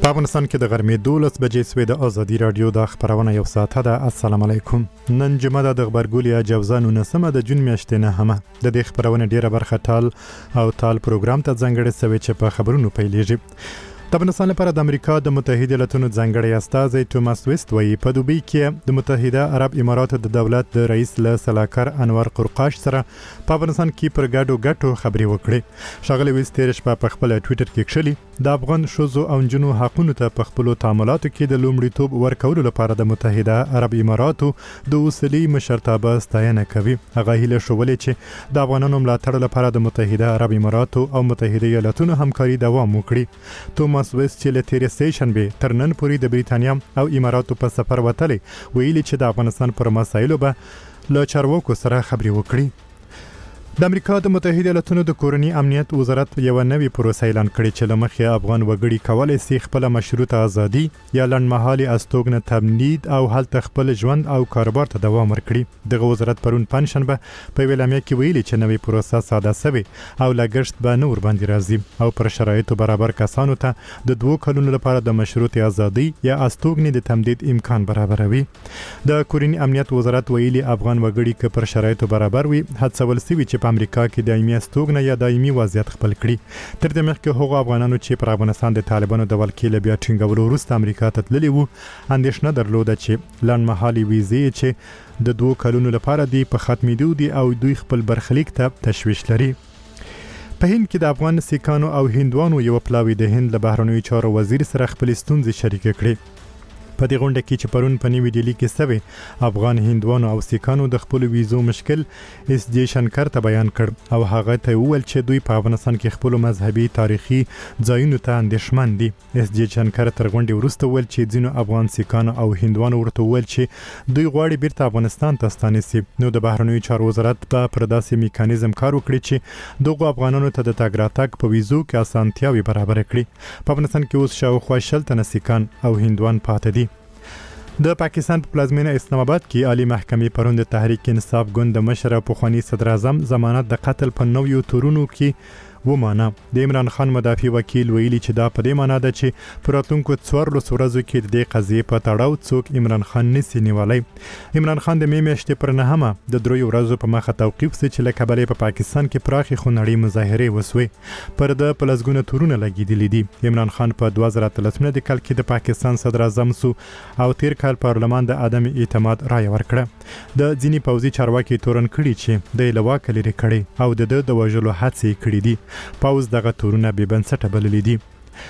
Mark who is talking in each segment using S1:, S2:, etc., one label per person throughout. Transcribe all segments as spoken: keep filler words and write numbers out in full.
S1: په افغانستان کې د غرمې دولس بجې سوې د ازادي رادیو د خبرونه یو ساعته ده. السلام علیکم. نن جمعه ده د غبرګولیا جوزانو نسمه د جون میاشتې نه همه د دې خبرونه ډیره برخه ټال او ټال پروګرام ته ځانګړی سوي چې په خبرونو پیلېږي. د افغانستان لپاره د امریکا د متحده ایالاتونو ځانګړی استازی توماس ویست وایي په دوبۍ کې د متحده عرب اماراتو د دولت د رئیس له سلاکار انور قرقاش سره په افغانستان کې پر ګډو ګټو خبرې وکړي. ښاغلی ویست تېره شپه په خپل ټویټر کې کښلي د افغان ښځو او نجونو حقونو ته په خپلو تعاملاتو کې د لومړیتوب ورکولو لپاره د متحده عرب اماراتو د اوسلي مشرتابه ستاینه کوي. هغه هیله شولې چې د افغانانو ملاتړ لپاره د متحده عرب اماراتو او متحده ایالاتونو همکاري دوام وکړي. توماس ویست چې له تیرې سټیشنبې تر نن پورې د بریتانیا او اماراتو په سفر وتلی ویلي چې د افغانستان پر مسایلو به له چارواکو سره خبرې وکړي. د امریکا د متحده ایالاتونو د کورني امنیت وزارت یو نوې پروسه اعلان کړې چې لمخې افغان وګړي کولای شي خپل مشروطه ازادي یا لنډمهالي استوګنه تمدید او هلته خپل ژوند او کاروبار ته دوام ورکړي. دغه وزارت پرون پنځشنبه په ویلامیا کې ویلي چې نوې پروسه ساده سوي او لګښت به نور باندې راځي او پر شرایطو برابر کسانو ته د دوه کلونو لپاره د مشروطه ازادي یا استوګنې د تمدید امکان برابروي. د کورني امنیت وزارت ویلي افغان وګړي که پر شرایطو برابر وي هڅول شوي چې امریکا کې دایمي استوګنه یا دایمي وضعیت خپل کړي. تر دې مخکې هغو افغانانو چې پر افغانستان د طالبانو د ولکې له بیا ټینګولو وروسته امریکا ته تللي وو اندېښنه درلوده چې لنډمهالي ویزې چې د دوه کلونو لپاره دی په ختمېدو دي او دوی خپل برخلیک ته تشویش لري. په هند کې د افغان سیکانو او هندوانو یو پلاوی د هند له بهرنیو چارو وزیر سره خپل ستونزې شریکې کړې. په دې غونډه کې چې پرون په نیوي ډیلي کې سوي افغان هندوانو او سیکانو د خپل ویزو مشکل اس جی شنکر ته بیان کړ او هغه ته وویل چې دوی په افغانستان کې خپل مذهبي تاریخي ځایونو ته اندېښمن دي. اس جی شنکر تر غونډې وروسته وویل چې ځینو افغان سیکانو او هندوانو ورته وویل چې دوی غواړي بیرته افغانستان ته ستانه شي. نو د بهرنیو چارو وزارت په پر داسې میکانیزم کار وکړي چې دغه افغانانو ته د تګ راتګ په ویزو کې اسانتیاوي برابر کړي. په افغانستان کې اوس شاوخوا شل تنه سیکان او هندوان پاتې دي. د پاکستان په پلازمینه اسلام آباد کې عالی محکمې پرون د تحریک انصاف ګوند د مشر او پخوانی صدر اعظم ضمانت د قتل په نویو تورونو کې ومانه. د عمران خان مدافع وکیل ویلي چې دا په دې معنی ده چې په راتلونکو څوارلسو ورځو کې د دې قضیې په تړاو څوک عمران خان نشي نیولی. عمران خان د مې میاشتې پر نهمه د دریو ورځو په مخه توقیف شو چې له کبله په پاکستان کې پراخې خونړۍ مظاهرې وسوې. پر د پلسګونه تورونه لګېدلي دي. عمران خان په دوه زره اتلسمه د کال کې د پاکستان صدر اعظم سو او تیر کال پارلمان د عدم اعتماد رایه ورکړه. د ځینی پوځي چارواکي تورن کړي چې د لواک لري کړي او د د وژلو هڅې کړې دي. پاوز دغه تورونه بې بنسټه بللي دي.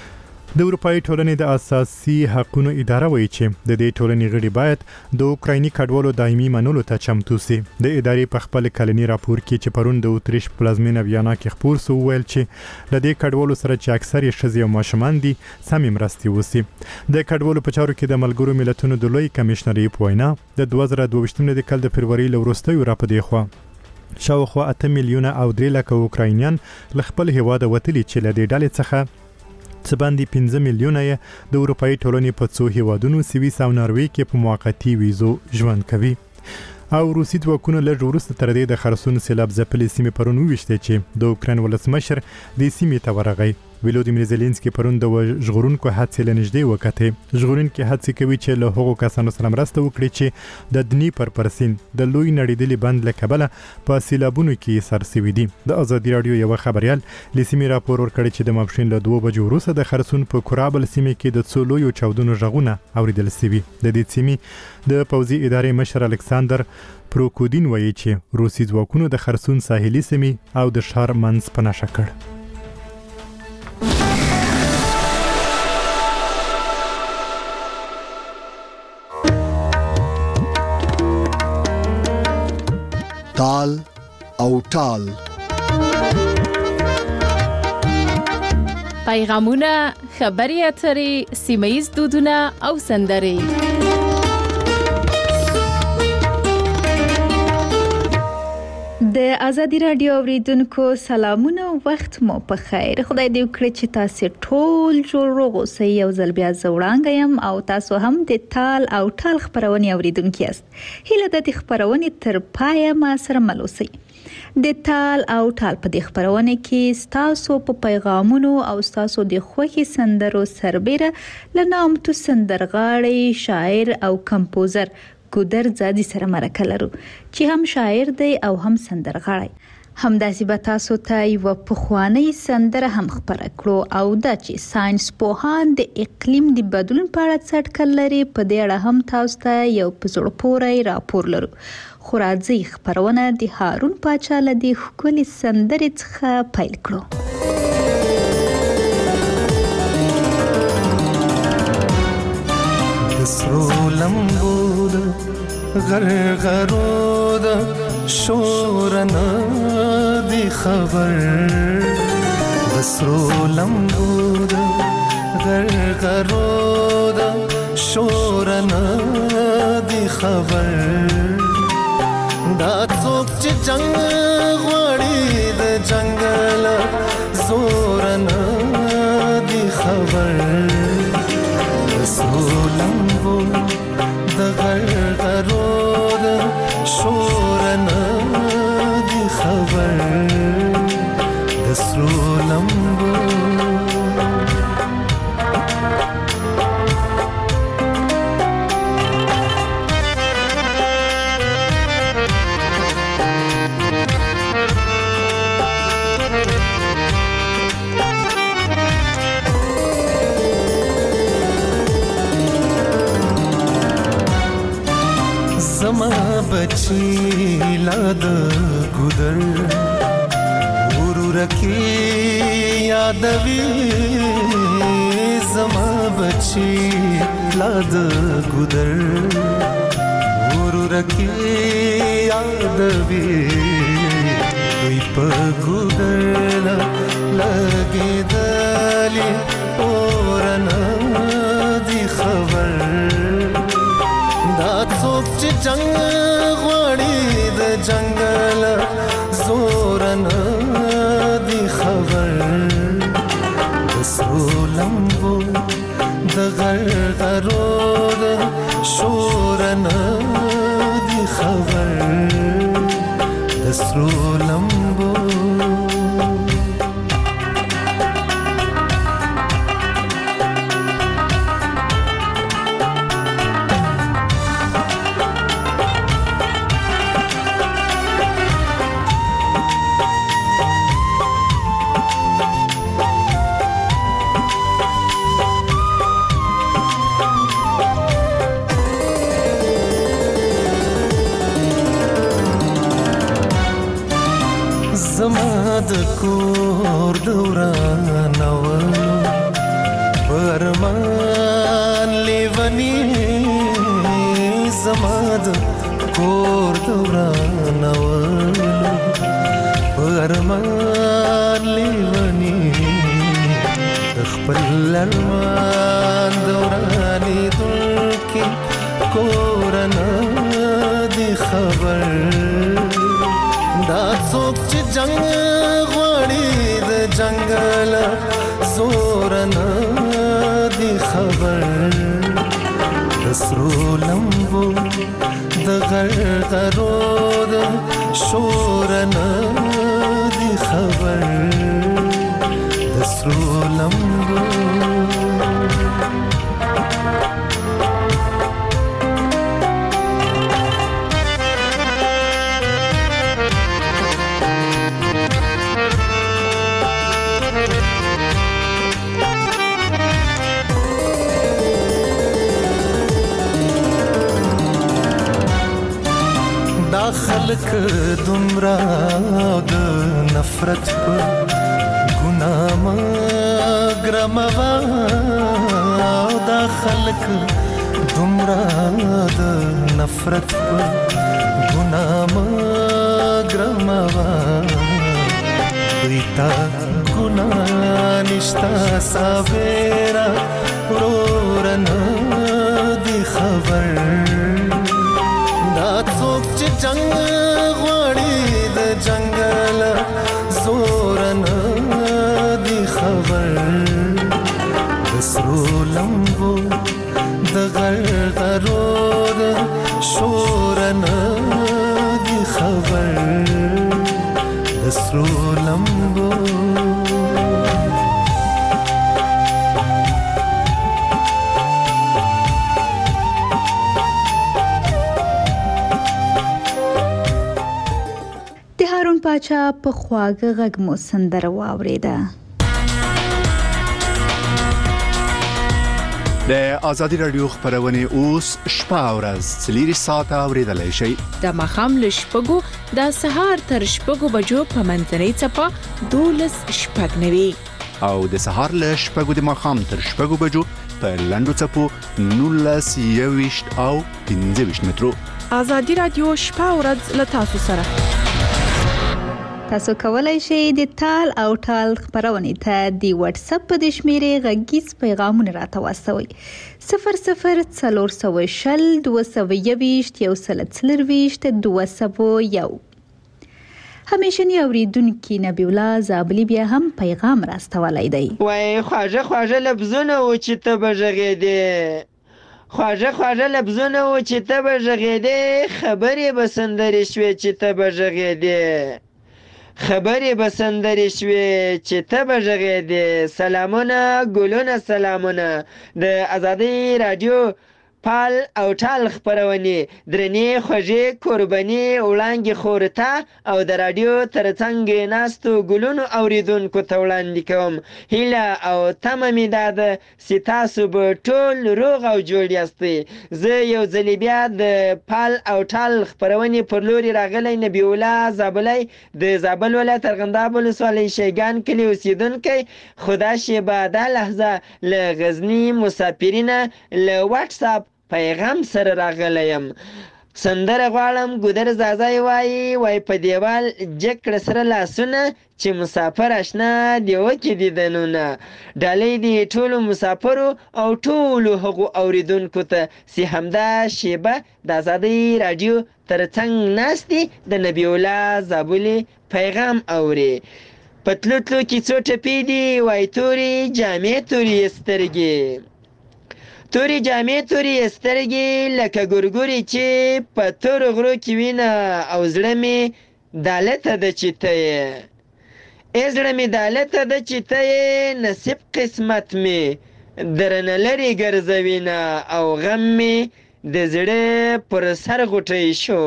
S1: د اروپایي ټولنې د اساسي حقوقو اداره وایي چې د دې ټولنې غړي باید د اوکرایني کډوالو دایمي منلو ته چمتو شي. د ادارې په خپل کلني راپور کې چې پرون د اتریش پلازمینه ویانا کې خپور سو ویل چې د دې کډوالو سره چې اکثر یې ښځې او ماشومان دي سمې مرستې وشي. د کډوالو په چارو کې د ملګرو ملتونو د لوی کمشنرۍ په وینا د دوه زره دوه ویشتم د کال د فروری له وروستیو راپدې خوا شاوخوا اته میلیونه او درې لکه اوکراینیان له خپل هیواده وتلي چې له دې ډلې څخه څه باندې پنځه میلیونه یې د اروپایي ټولنې په څو هیوادونو سویس او ناروې کې په موقتي ویزو ژوند کوي. او روسي ځواکونو لږ وروسته تر دې د خرسون سیلاب ځپلې سیمې پرون وویشتې چې د اوکراین ولسمشر دې سیمې ته ورغی. ولودیمیر زيلنسکي پرون د ژغورونکو هڅې لنږدې وکړې. ژغورونکي هڅې کوي چې له هغو کسانو سره مرسته وکړي چې د دنیپر پر سیند د لوی نړیدلي بند له کبله په سیلابونو کې سر سوي دي. د ازادي راډیو یو خبريال لسیمې راپور ورکړي چې د ماپښین له دوه بجو وروسته د خرسون په کورابل سیمې کې د څو لویو چاودنو غږونه اوریدل شوي. د دې سیمې د پوځي ادارې مشر الکساندر پروکودین وایي چې روسي ځواکونو د خرسون ساحلي سیمې او د ښار منځ په نښه کړ.
S2: تال او ټال
S3: پیغامونه، خبري اترې، سیمه‌ییز دودونه او سندرې د ازادي رادیو اوریدونکو سلامونه او وخت مو په خیر. خدای دې وکړي چې تاسو ټول جوړ روغ اوسئ. یو ځل بیا زه وړاندې یم او تاسو هم د تال او ټال خبرونه اوریدونکي یاست. هیله ده چې خبرونه تر پایه ما سره مل اوسئ. د تال او ټال په دې خبرونه کې تاسو په پیغامونو او تاسو د خوخي سندرو سربېره لنامتو سندرغاړي، شاعر او کمپوزر ګودر زادي سره مرکه لرو چې هم شاعر دی او هم سندرغاړی. همداسې به تاسو ته یو پخوانی سندره هم خبره کړو او دا چې ساينس پوهان د اقلیم د بدلون په اړه څه اټکل لري، په دې اړه هم تاسو ته یو په زړه پورې راپور لرو. خو راځي خبرونه د هارون پاچا له دې ښکلې سندرې څخه پیل کړو.
S4: سرو لمبود غرغرود شورنا دی خبر، سرو لمبود غرغرود شورنا دی خبر، دا څوک چې جنگ غواړي د جنگل زورنا دی خبر، سرو لمبو د غرغرو د شورنا دی خبر، د سرو لمبو زما بچی لاد ګودر ورور کی یادوي، زما بچی لاد ګودر ورور کی یادوي، دوی په ګودر لګي دلی اورنا دی خبر، دا څوک چې جنگ غواړي د جنگل زورنا دی خبر، د سرو لمبو د غرغرو د شورنا دی خبر، د سرو لمبو زما د کور دوران اولو پرمان لیونی، زما د کور دوران اولو پرمان لیونی، خپل ارمان دورانی دلکی کورنا دی خبر، دا څوک چې جنگ غواړي د جنگل زورنا دی خبر، د سرو لمبو د غرغرو د شورنا دی خبر، د سرو لمبو خلق دمرا د نفرت په ګناه مګرموا، دا خلق دمرا د نفرت په ګناه مګرموا، دوی تا ګناه نشتا ساویرا ورورنا دی خبر، دا څوک چې جنگ غواړي د سرو لمبو د غرغرور شورن دی خبر د سرو لمبو
S3: هارون پاچا په خواږه غږ مو سندره واورېده.
S2: د آزادي رادیو خبرونه اوس شپه او ورځ څلور ساعته اوریدلای شئ.
S5: د ماښام له شپږو د سهار تر شپږو بجو په منځنۍ څپه دولس شپږ نوي
S2: او د سهار له شپږو د ماښام تر شپږو بجو په لنډو څپو نولس یویشت او پنځه ویشت مترو.
S5: آزادي رادیو شپه او ورځ له تاسو سره.
S3: تاسو کولای شئ د تال او ټال خبرونه ته د واتس اپ په شمیرې غږیز پیغامونه راته واستوئ. صفر صفر څلور سوه شل دوه سوه یویشت یو سل څلرویشت دوه سوه یو. همیشنی اوریدونکي نبی الله زابلی بیا هم پیغام راستولی دی.
S6: وای خواږه خواږه لفظونه و چې ته بغږېدې خواږه خواږه لفظونه و چې ته بغږېدې خبرې به سندرې شوې چې ته بغږېدې خبرې به سندرې شوې چې ته به غږېدې. سلامونه ګلونه سلامونه د آزادۍ رادیو پال او ټال خبرونې درنې خوږې قرباني وړاندې خورته او د رادیو ترڅنګ ناستو ګلونو اوریدونکو ته وړاندې کوم. هیله او تمه مې دا ده چې تاسو به ټول روغ او جوړ یاستئ. زه یو ځلې بیا د پال او ټال خبرونې پر لوري راغلی نبی الله زابلی د زابل ولایت ارغنداب ولسوالۍ شیګان کلي اوسیدونکی. خدا شیبه دا لحظه له غزني مسافرینه له واتس اپ پیغام سره راغلی یم. سندره غواړم ګودر زازای وایي وای په دیوال جکړه سره لاسونه چې مسافر آشنا دی وکي دیدنونه. ډالۍ دی ټولو مسافرو او ټولو هغو اوریدونکو ته چې همدا شیبه د آزادۍ رادیو ترڅنګ ناستي د نبی الله زابلي پیغام اوري. پتلو تلو کې څو ټپې دي وای توري جامې توري سترګې توري جامې توري سترګې لکه ګورګوري چې په تورو غرو کې وینه او زړه مې دالته ده چې ته یې ای زړه مې دالته ده چې ته یې نصیب قسمت مې درنه لرې ګرځوینه او غم مې د زړه پر سر غوټی شو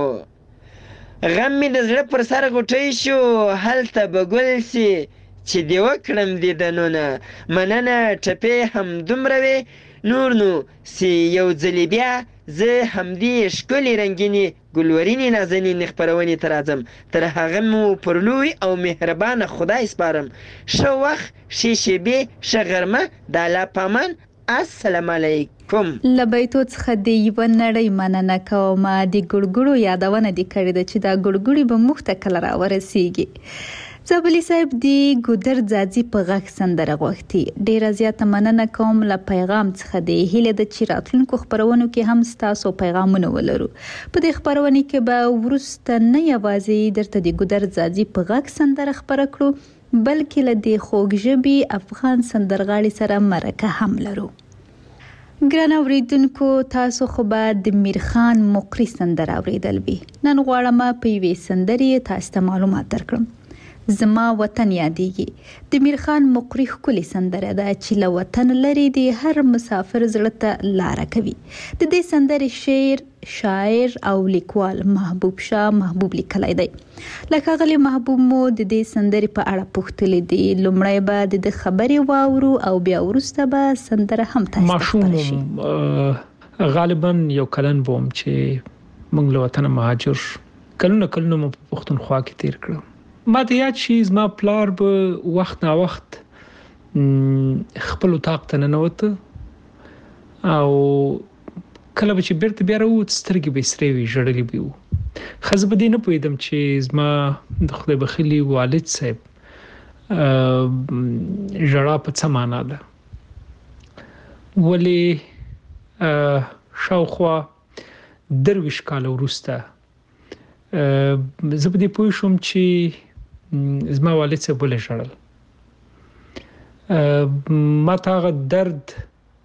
S6: غم مې د زړه پر سر غوټی شو هلته به ګل سي چې دې وکړم دیدنونه. مننه ټپې هم دومره وې نور نو سی یو ځلې بیا زه همدې ښکلې رنګینې ګلورینې نازنینې خپرونې ته راځم. تر هغه مو پر لوی او مهربانه خدای سپارم. ښه وخت ښې شېبې ښه غرمه د الله په امان. السلام علیکم.
S3: له بیتو څخه د یوه نړۍ مننه کوم. د ګړګړو یادونه دې کړې ده چې دا ګړګړي به موږ ته کله راورسیږي. زابلی صاحب دی ګودر ځاځي په غږ سندره غوښتي. ډیره زیاته مننه کوم. له پیغام څخه دی هیله د چې راتلونکو خبرونو کې هم ستاسو پیغامونه ولرو. په دې خبرونه کې به وروسته نه یوازې درته د ګودر ځاځي په غږ سندره خبره کړو بلکې له دې خوږ ژبې افغان سندرغاړي سره مرکه هم لرو. ګران اوریدونکو تاسو خو به د میرخان مقری سندره اوریدل وي. نن غواړم په یوې سندرې تاسو ته معلومات درکړم. زما وطن یادېږي د میرخان مقری ښکلې سندره ده چې له وطن لرې د هر مسافر زړه ته لاره کوي. د دې سندرې شعر شاعر او لیکوال محبوب شاه محبوب لیکلی دی. لکه غلی محبوب مو د دې سندرې په اړه پوښتلې دي. لومړی به د خبرې واورو او بیا وروسته به سندره هم تاسو ته خبرې شي.
S7: غالبا یو کلن بوم چې موږ له وطن مهاجر کلونه کلونه مو په پښتونخوا کې تیر کړم. ما ته یاد شي زما پلار به وخت نا وخت خپل اتاق ته ننوته او کله به چې بیرته بیا راووت سترګې به یې سرې وي ژړلې به وو. ښه زه په دې نه پوهېدم چې زما د خدای بخښلي والد صاحب ژړا په څه معنا ده. ولې شاوخوا درویشت کاله وروسته زه په دې پوه شوم چې زما والد صاحب ولې ژړل. ما ته هغه درد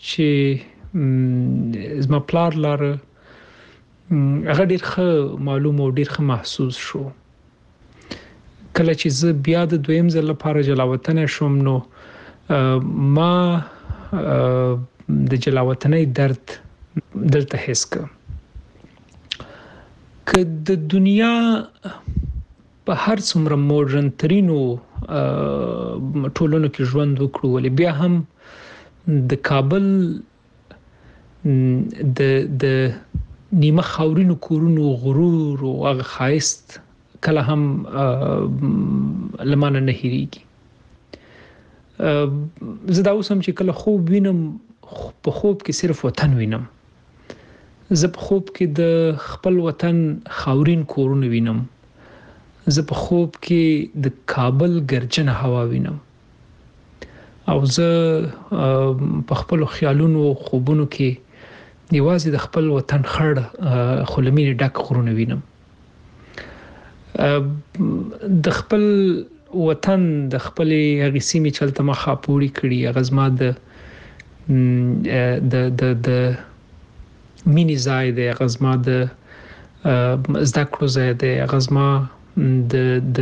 S7: چې زما پلار لاره هغه ډیر ښه معلوم او ډیر ښه محسوس شو. کله چې زه بیا د دویم ځل لپاره جلاوطن شوم نو ما د جلاوطنۍ درد دلته حس کړ. که د دنیا په هر څومره ماډرن ترینو ټولنو کې ژوند وکړو ولې بیا هم د کابل د د نیمه خاورینو کورونو غرور او هغه خایست کله هم لمانه نه هېریږي. زه دا اوس هم چې کله خوب وینم په خوب کې صرف وطن وینم. زه په خوب کې د خپل وطن خاورین کورونه وینم. زه په خوب کې د کابل ګرجنه هوا وینم. او زه په خپل خیالونو او خوبونو کې یوازې د خپل وطن خړ خلمین ډک غرونه وینم. د خپل وطن د خپل هغه سیمې چلته مخه پوری کړی غزما د د د د مینی ځای د غزما د زده کړو ځای د غزما د د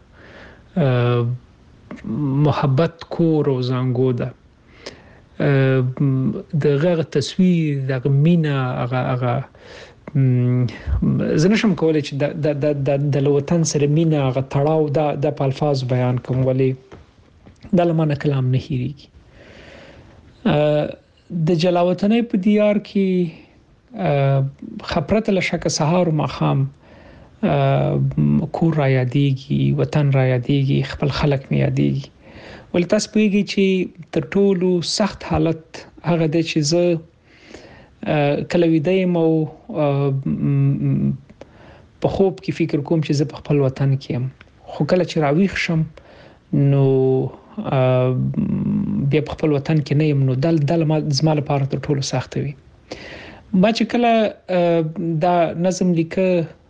S7: محبت کور او زنګو ده. د غیر تصویر د مینا هغه هغه زه نشم کولای چې د د د د وطن سره مینا هغه تړاو د د الفاظ بیان کوم ولې د لمانه کلام نه هېریږي. د جلاوطنۍ په دیار کې خبرت له شک سهار او ماخام کور را یادېږي، وطن را یادېږي، خپل خلک می یادېږي. ول تاسو پوهیږئ چې تر ټولو سخت حالت هغه د چې زه کله ویدایم او په خوب کې فکر کوم چې زه په خپل وطن کې یم، خو کله چې راویښ شم نو بیا په خپل وطن کې نه یم، نو دل دل زما لپاره تر ټولو سخت وي. ما چې کله دا نظم لیکه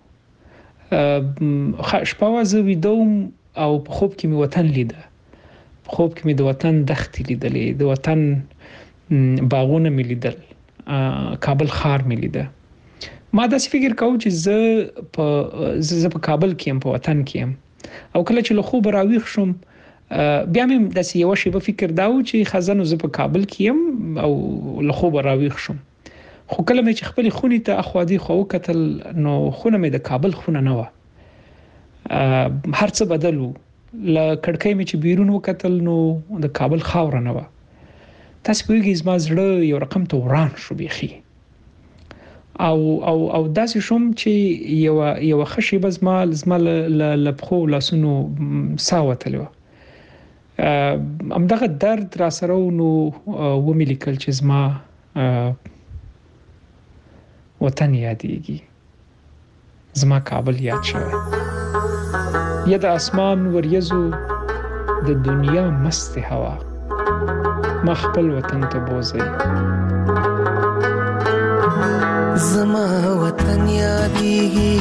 S7: شپه زه ویدوم او په خوب کې می وطن لیده، په خوب کې می د وطن دښتې لیدلې، د وطن باغونه می لیدل، کابل ښار می لیده. ما داسې فکر کوم چې زه په زه په کابل کې یم، په وطن کې یم. او کله چې له خوب راویښ شم بیا مې داسې یو شی په فکر داو چې خزانو زه په کابل کې یم او له خوب راویښ شم. خو کله مې چې خپل خونې ته اخوادي خو کتل نو خونه مې د کابل خونه نه و، هر څه بدلو. ل کړکۍ مې چې بیرون وکتل نو د کابل خاور نه و. تاسو کویږي زما زړه یو رقم ته وران شو بيخي. او او او داسې شوم چې یو یو خشي بز مال زمال لپخو لاسونو ساوتلو. ام دغه درد را سره نو و مې لیکل چې زما وطن یادېږي، زما کابل یاد شوی. یا د اسمان وریځو د دنیا مست هوا، ما خپل وطن ته بوزي.
S4: زما وطن یادېږي،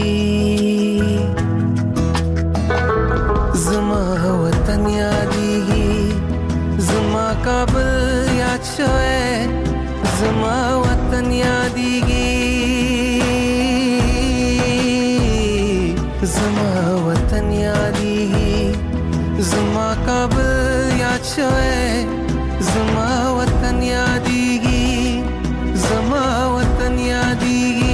S4: زما وطن یادېږي، زما کابل یاد شوی، زما وطن یادېږي، زما وطن یادېږي، زما کابل یاد شوی، زما وطن یادېږي، زما وطن یادېږي.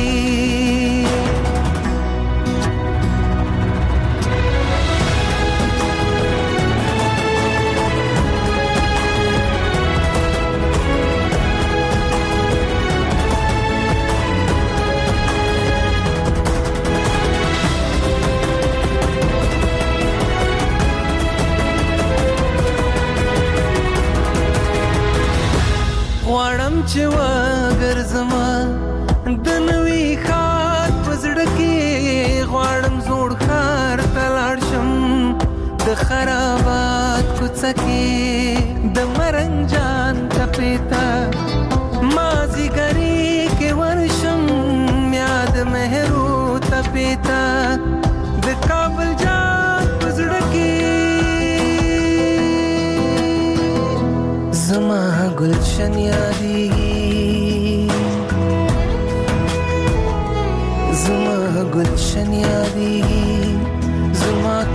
S4: غواړم چې وګرځم د نوي ښار په زړه کې، غواړم زوړ ښار ته لاړ شم د خرابات کوڅه کې، د مرنجان ټپې ته مازیګري کې ورشم، یاد مهرو تپې ته د کابل جان په زړه کې. زما گلشن یادی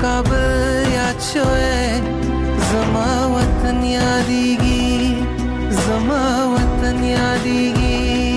S4: کابل یاد شوی زما وطن یادیږي زما وطن یادیږي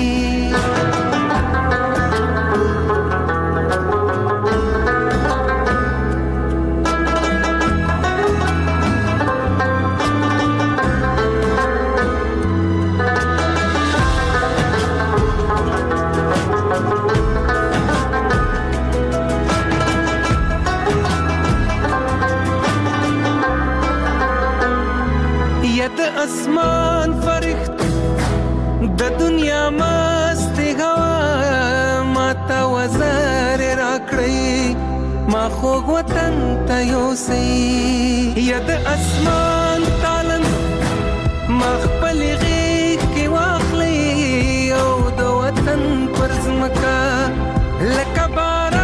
S4: اسمان فرښت د دنیا مست هوا ماته وزر راکړی ما خوږ وطن ته یوسئ یا د اسمان تالن ما خپل غیږ کې واخلئ او د وطن پر ځمکه لکه باران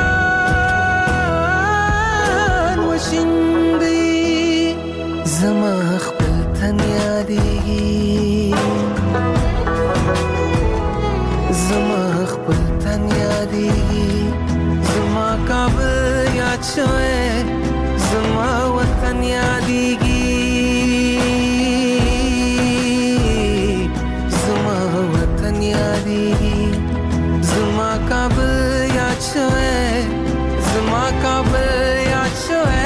S4: وشیندئ زما خپل تن یادیږي زما خپل تن یادیږي زما کابل یاد شوی زما وطن یادیږي زما وطن یادیږي زما کابل یاد شوی زما کابل یاد شوی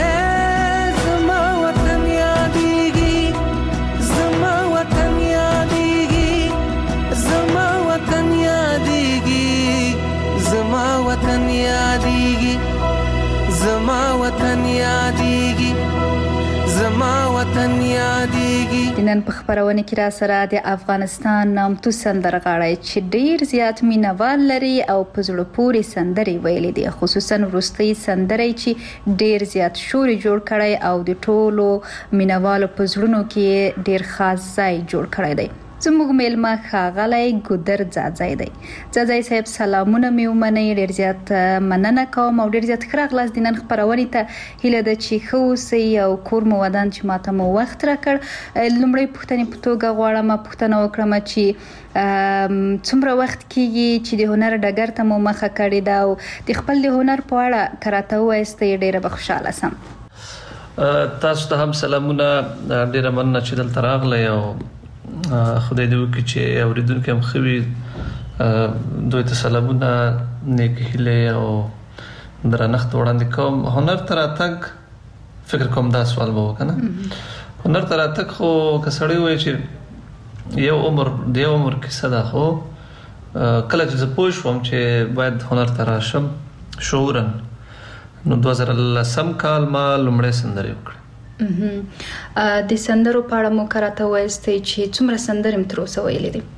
S4: وطن یادیږي زما وطن یادیږي زما وطن یادیږي
S3: نن په خبرونه کې را سره د افغانستان نامتو سندرغاړی چې ډیر زیات مینوال لري او په زړه پورې سندري ویلي دي خصوصا وروستي سندري چې ډیر زیات شوري جوړ کړي او د ټولو مینوالو په زړونو کې ډیر خاص ځای جوړ کړی دی زموږ میلمه ښاغلی ګودر ځاځی دی ځاځی صاحب سلامونه مې ومنئ ډیر زیات مننه کوم او ډیر زیات ښه راغلاست د نن خپرونې ته هیله ده چې ښه اوسئ او کور مو ودان چې ماته مو وخت راکړ لومړی پوښتنې په توګه غواړم پوښتنه وکړم چې څومره وخت کېږي چې د هنر ډګر ته مو مخه کړې ده او د خپل د هنر په اړه که راته ووایاستئ ډیره به خوشحاله سم
S8: تاسو ته هم سلامونه ډیره مننه چې دلته راغلی او خدای دې وکړي چې اوریدونکو هم خوي دوی ته سلامونه نیک هیله او درنښت وړاندې کوم هنر تر اتګ فکر کوم دا سوال به وکنه هنر تر اتګ خو کسړی وای چې یو عمر دی عمر کې صدا خو کله چې زه پوه شوم چې باید هنر تر راشم شعورن نو دوه زره لسم کال ما لومړی سندري وکړ
S3: د سندرو په اړه مو کراته وایستئ چې څومره سندرې مې تر اوسه ویلې دي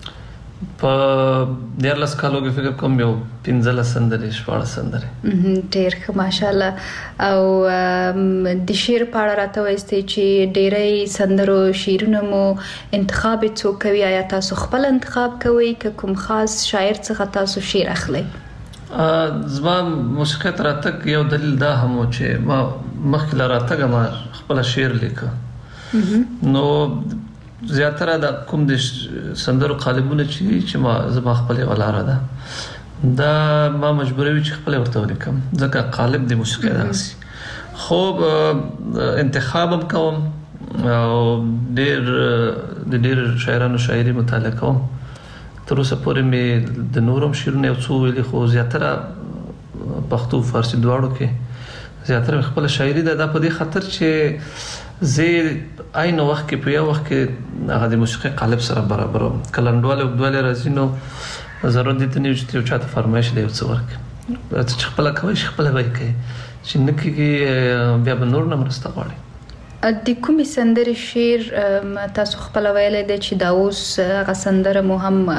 S8: په دیارلس کالو کې فکر کوم یو پنځلس سندرې شپاړس سندرې
S3: ډېر ښه ماشاءالله او د شعر په اړه راته وایستئ چې ډېری سندرو شعرونه مو انتخاب څوک کوي آیا تاسو خپل انتخاب کوئ که کوم خاص شاعر څخه تاسو شعر اخلئ
S8: زما موسیقي تر اتګ یو دلیل دا هم چې ما مخکې لا راتګ ما خپل شعر لیکه نو زیاتره د کوم د سندرو قالبونه چې چې ما زما خپل ولاره ده دا ما مجبوروي چې خپل ورته ولیکم ځکه قالب د موسیقي داسي خو انتخاب هم کوم او ډېر د ډېر شاعرانو شاعري مطالعه کوم تر اوسه پورې مې د نورم شعرونه یو څو ویلي خو زیاتره پښتو فارسی دواړو کې زیاتره خپل شاعري ده د په دې خاطر چې زه عین وخت کې په یو وخت کې هغه د موسیقي قالب سره برابر کلندواله او دواله راځي نو ضرورت دي ته نه چې یو چاته فرمایش دی څو ورک چې خپل کوي خپل وای کوي چې نکي بیا به نور نه مرسته غواړي
S3: د کومې سندرې شعر تاسو خپل ویلې دی چې دا اوس هغه سندره مو هم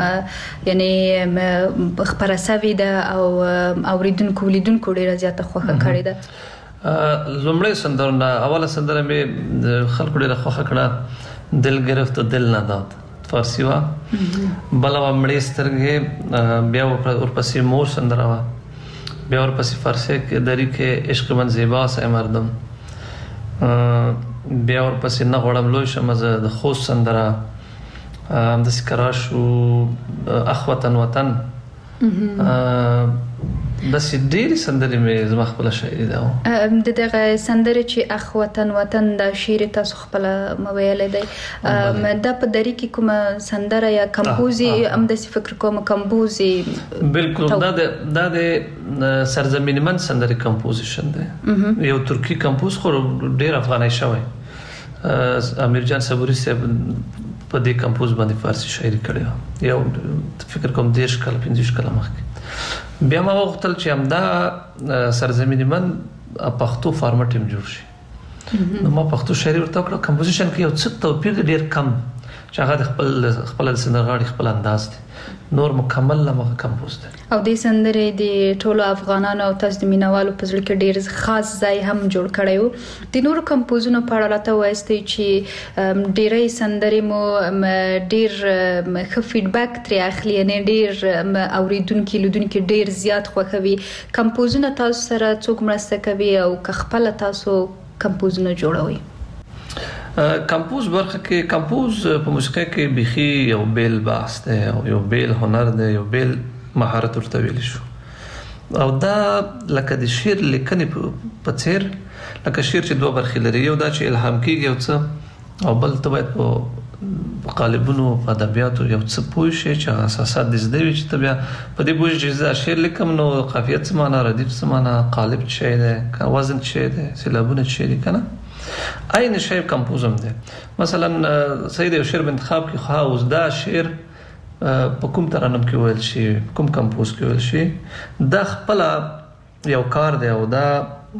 S3: یعنی خبره سوي ده او اوریدونکو ولیدونکو ډیره زیاته خوښه کړې ده
S8: لومړی سندره نه اوله سندره مې خلکو ډیره خوښه کړه دل گرفت دل نه داد فارسی وا بل و مړې سترګې بیا ورپسې مور سندره وا بیا ورپسې فارسی کې دری کې عشق من زیبا سه مردم بیا ورپسې نه غوړم لوی شم زه د خوست سندره د سکراشو اخوتن وطن د سیډيري سندري مې زما خپل شاعري دا
S3: د دغه سندري چې اخ وطن وطن د شعر تاسو خپل مویل دی دا په دری کې کوم سندره یا کمپوزي ام د فکر کوم کمپوزي
S8: بالکل دا د د سرزمین من سندري کمپوزیشن دی یو ترکی کمپوز خو ډیر افغاني شوی امیر جان صبوري صاحب په دې کمپوز باندې فارسی شاعري کړې یو فکر کوم دیش کال پنځه کال مخکې بیا ما وغوښتل چې همدا سرزمین من پښتو فارمټ هم جوړ شي نو ما پښتو شاعري ورته وکړه کمپوزیشن کې یو څه توپیر ډیر کم چې هغه د خپل خپل سندرغاړي خپل انداز دی نور مکمل لمغه کمپوز دی
S3: او د سندرې د ټولو افغانانو او تاسو د مینوالو په ځل کې ډیر خاص ځای هم جوړ کړی د نور کمپوزونو په اړه راته وایستئ چې ډیرې سندرې مو ډیر ښه فیډبیک ترې اخلي یعنی ډیر اوریدونکو لیدونکو ډیر زیات خوښوي کمپوزونه تاسو سره څوک مرسته کوي او که خپل تاسو کمپوزونه جوړوي
S8: کمپوز برخه کې کمپوز په موسیقۍ کې بيخي یو بیل باس دی او یو بیل هنر دی یو بیل مهارت ورته ویل شو او دا لکه د شعر لیکنې په څیر لکه شعر چې دوه برخې لري یو دا چې الهام کیږي او څه او بل ته باید په قالبونو په ادبیاتو یو څه پوه شي چې اساسات د زده وي چې ته بیا په دې پوه چې دا شعر لیکم نو قافیه څه معنا ردیف څه معنا قالب څه دی وزن څه دی سیلابونه څه دي کنه عین شی کمپوزم دی مثلا سید شعر انتخاب کې خاص دا شعر په کوم ترانم کې ویل شي کوم کمپوز کې ویل شي دا خپل یو کار دی او دا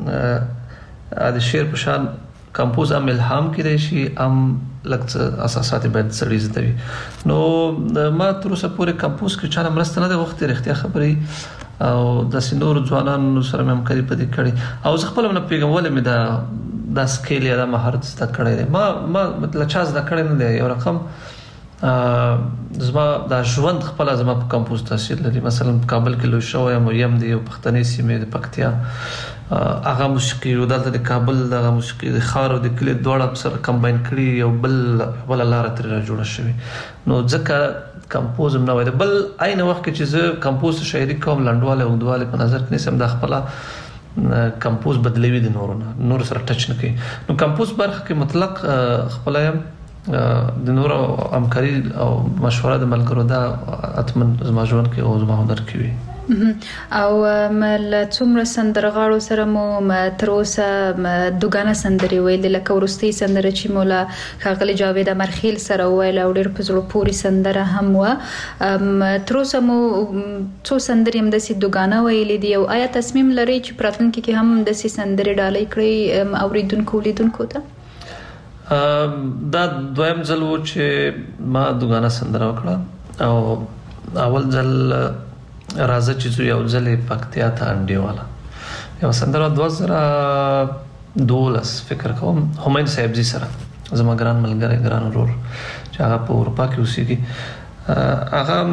S8: د شعر په شان کمپوز ام الهام کې شي ام لکه اساسات باید سړي زده وي نو ما تر اوسه پورې کمپوز کې چانه مرسته نه ده وخت رښتیا خبرې او د سينور ځوانانو سره مې همکاري پدې کړې او زه خپل نه پیغام ولې مې دا دا سکیل یا دا مهارت زده کړی دی ما ما مطلب چا زده کړی نه دی یو رقم زما دا ژوند خپل زما په کمپوز تاثیر لري مثلا په کابل کې لوی شو یم یم دی یو پښتني سیمې د پکتیا هغه موسیقي او دلته د کابل د موسیقي د خار او د کلی دوړه سره کمباین کړي یو بل ولا لار تر جوړه شوی نو ځکه کمپوز نو وای بل عین وخت کې چې زه کمپوز شاعري کوم لنډواله او دواله په نظر کې نسم د خپل کمپوز بدلوي د نورونه نور سره ټچ نه کوي نو کمپوز برخه کې مطلق خپل یم د نور همکاري او مشوره د ملګرو دا اتمن زما ژوند کې او زما هنر کې وي
S3: او مل څومره سندرغاړو سره مو تر اوسه دوګانه سندري ویل لکه ورستي سندره چې مولا خاغلی جاوید امرخیل سره ویل او ډېر په زړه پوري سندره هم و تر اوسه مو څو سندري هم د سي دوګانه ویل دي او آیا تصمیم لري چې پراتلونکي کې هم د سي سندري ډالۍ کړی اوریدونکو لیدونکو ته
S8: دا دویم ځل و چې ما دوګانه سندره وکړه او اول ځل راځه چې یو ځلې پکتیا ته انډیواله یو سندره دوه زره دولس فکر کوم همین صاحب جی سره زما ګران ملګری ګران ورور چې هغه په اروپا کې اوسېږي هغه هم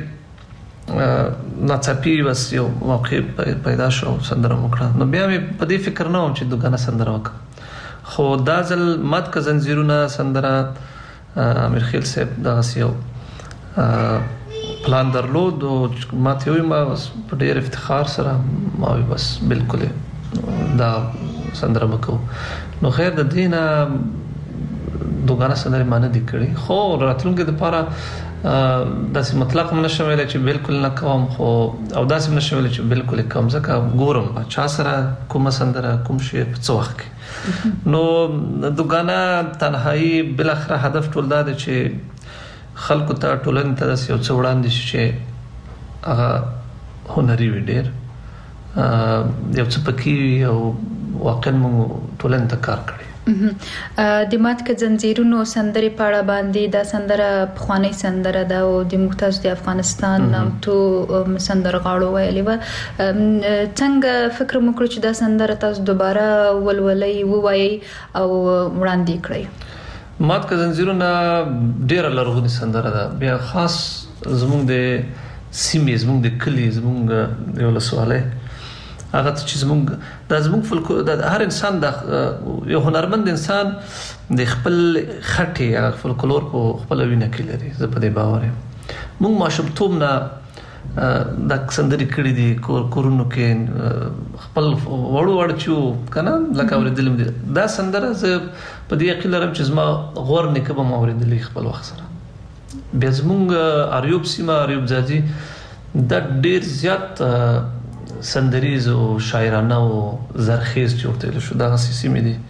S8: داسې ناڅاپي بس یو موقع پیدا شو سندره وکړه نو بیا مې په دې فکر نه وم چې دوګانه سندره وکړم خو دا ځل مات که زنجیرونه سندره امیر خیل صاحب دغسې یو پلان درلود او ماته وي ما په ډېر افتخار سره ما بس بالکل دا سندره وکړو نو خیر د دینه دوګانه سندره مانه دي کړی خو راتلونکي د پاره داسې مطلق هم نشم ویل چې بالکل نه کوم خو او داسې نشم ویل چې بالکل کوم ځکه ګورم چا سره کومه سندره کوم شی په څو وخت کې نو دوګانه تنهایی بل اخر هدف ټول دا چې خلکو ته ټولنې ته یو څه وړاندې شي چې هغه هنري وي ډېر یو څه پکې او واقعا موږ ټولنې ته کار کړی
S3: د مات که زنجیرونو سندرې په اړه باندې دا سندره پخوانۍ سندره ده او د موږ د افغانستان نامتو سندرغاړو ویلې وه څنګه فکر مو کړی چې دا سندره تاسو دوباره ولولئ ووایئ او وړاندې کړئ
S8: مات که زنجیرونه ډېره لرغونې سندره ده بیا خاص زموږ د سیمې زموږ د کلي زموږ د ولسوالۍ هغه چې زموږ د زموږ فولکلور د هر انسان د یو هنرمند انسان د خپل خټې فولکلور په خپل وینه کې لري زه په دې باور یم موږ ماشومتوب نه د سندري کړي دي کور کورونو کې خپل وړو وړچو کنه لکه اوریدل دي دا سندره ز په دې عقیده لرم چې زما غور نه کبه ما اوریدل خپل وخت سره بیا زمونږ اریوب سیمه اریوب ځاځي دا ډیر زیات سندریز او شاعرانه او زرخیز جوړتل شو دا سیمه دي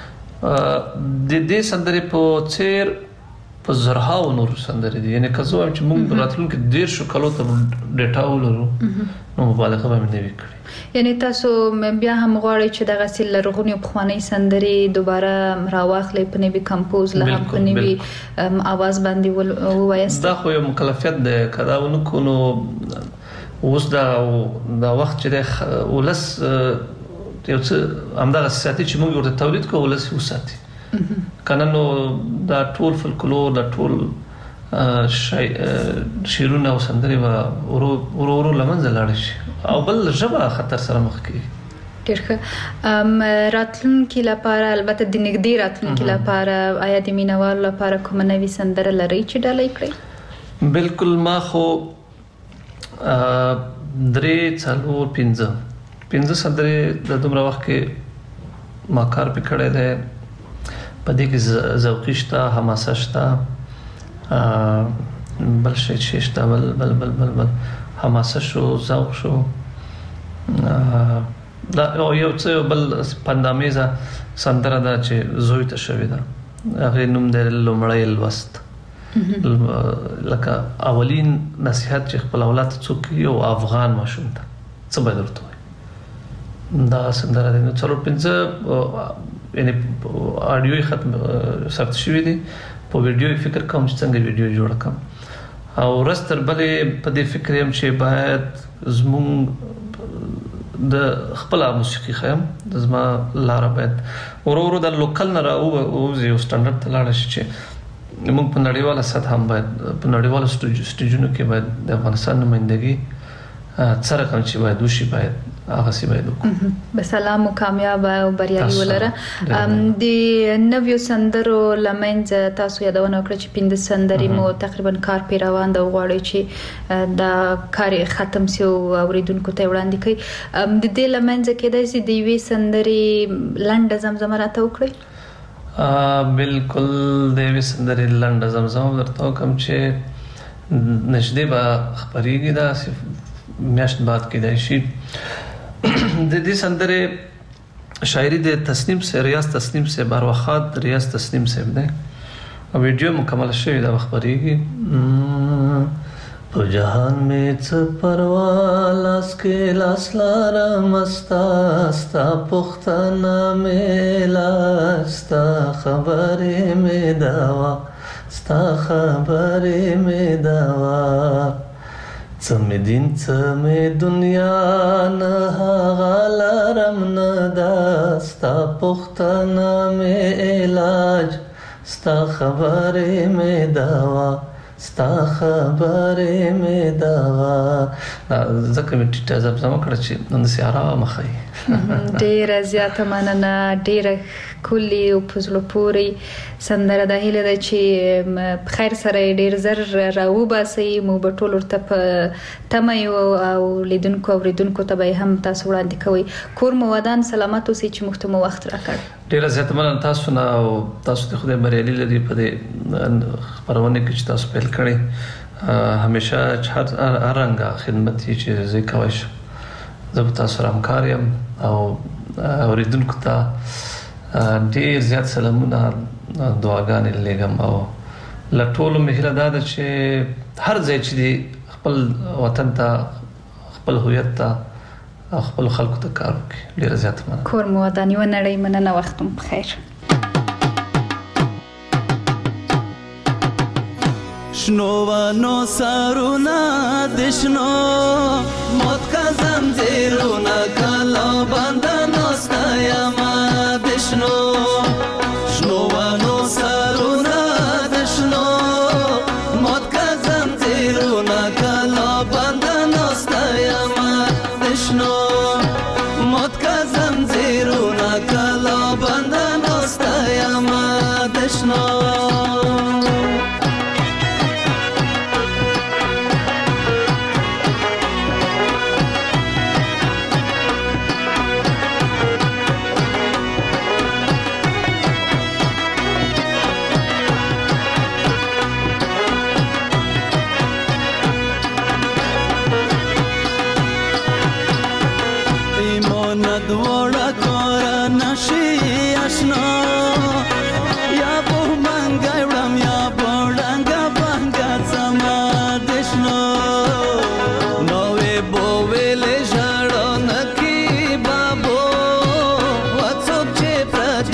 S8: د دې سندري په چیر په زرها او نور سندري دي یعنی کزو چې موږ راتلونکي ډیر شو کلو ته ډیټا ولرو نو مبالغه به نه وکړي
S3: یعنی تاسو بیا هم غواړئ چې دغه سیل لرغونی بخوانی سندري دوباره راواخلې په نوي کمپوز له هم په نوي आवाज باندې ووایست
S8: دا خو یو مکلفیت ده کدا ونکو نو اوس دا دا وخت چې ولس یو څه همدغه ساتي چې موږ ورته تولید کوو ولس وساتي کنه نو دا ټول فلکلور دا ټول شیرونه او سندري ورو ورو لمنځه لاړ شي او بل ژبه خطر سره مخ کی
S3: ډیر ښه راتلونکي لپاره البته د نږدې راتلونکي لپاره آیا د مینوالو لپاره کوم نوې سندره لري چې ډالۍ کړئ
S8: بالکل ما خو درې څلور پنځه پنځه سندري د دومره وخت کې ما کار پکړې ده په دې کې ذوقي شته حماسه شته بل شي شته بل بل بل بل بل حماسه شو ذوق شو دا یو څه بل پندامیزه سندره ده چې زوی ته شوې ده هغه نوم د لومړی الوست لکه اولین نصيحت چې خپل اولاد څوک یو افغان ماشوم ته څه به درته دا سندره ده نو څلور پنځه یعنی اډیو ختم ثبت شوی دی په ویډیو فکر کوم چې څنګه ویډیو جوړ کړم او رستر بلې په دې فکر يم چې باید زمون د خپل موسیقي خیم د زما لار باید ورو ورو د لوکل نه راو او یو سټانډرډ ته لاړ شي چې موږ په نړیواله سطح هم باید په نړیوالو سټیجونو کې باید د افغانستان نمائندګي څنګه کوم چې باید وشي باید هغه سی باید
S3: وکړو به سلام او کامیاب او بریالي ولره د نویو سندرو لمنځ تاسو یادونه وکړه چې پنځه سندري مو تقریبا کار پیروان د غواړي چې دا کار ختم شي او اوریدونکو ته وړاندې کړي د دې لمنځ کې د دې وی سندري لنډ زمزمه راته وکړي
S8: بالکل د وی سندري لنډ زمزمه درته کوم چې نشدې به خبريږي دا میاشت بعد کې دی شي د دې سندره شاعری د تسنیم سے ریاض تسنیم سے باروخات ریاض تسنیم سے ده او ویډیو مکمل شوی دا خبرېږي په جهان میں څه پروا لاس کې لاس لار مستا ستا پختانه مې لاستا خبرې مې داوا ستا خبرې مې داوا څمې دین څمې دنیا نه غالرم نه دا ستا پختانه مې علاج ستا خبرې مې دوا ستا خبرې مې دوا ځکه مې ټیټه زمزمه کړه چې نن سي آرام خای
S3: ډېر زیاته مننه ډېر کلی او پزلو پوری سندره د هیله د چې خیر سره ډېر زر راو باسي مو په ټولو ته په تمه او لیدونکو او ریدونکو ته به هم تاسو وړاندې کوي کور مو ودان سلامت اوسئ چې مختمو وخت راکړ
S8: ډېر زیاته مننه تاسو نه او تاسو ته خدای بریالي لري په دې خبرونه کې چې تاسو پیل کړی همیشه هر رنګه خدمت چې زه کوي زه تاسو سره همکار یم او اوریدونکو ته ډیر زیات سلامونه دعاګانې لګم او لټول مهره ده چې هر ځای چې دی خپل وطن ته خپل هویت ته خپل خلکو ته کار وکړي ډیر زیات مننه
S3: کور مو ودانی و نړۍ مننه وختم بخیر
S9: شنوانو سارونا دشنو موت کا زنجیرونا کلا بندنو ستایما دشنو شنوانو سارونا دشنو موت کا زنجیرونا کلا بندنو ستایما دشنو موت کا زنجیرونا کلا بندنو ستایما دشنو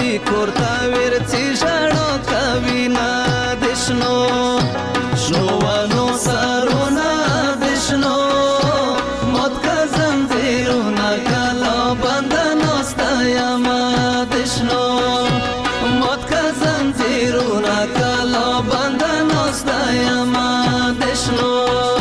S9: کوي کورتا ورڅي ژړو کوي نه دشنو شنو ونو سرونه دشنو موت کا زنجیرونه کلا بندنو ستایما دشنو موت کا زنجیرونه کلا بندنو ستایما دشنو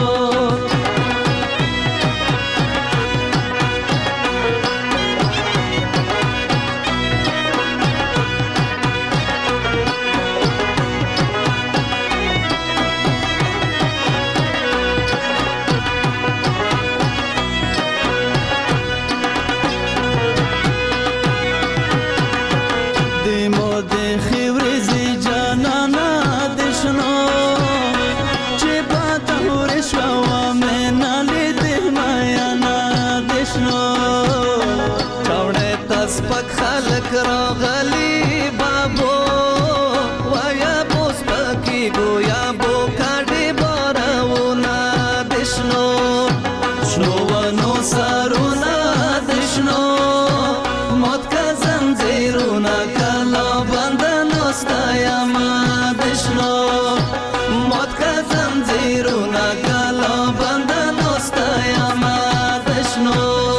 S9: خلق راغلی بابو ویا بوس پکی گویا بو کاډي بارونه دشنو شنو ونو سرونه دشنو موت کا زنجیرونه کلا بندنو ستایما دشنو موت کا زنجیرونه کلا بندنو ستایما دشنو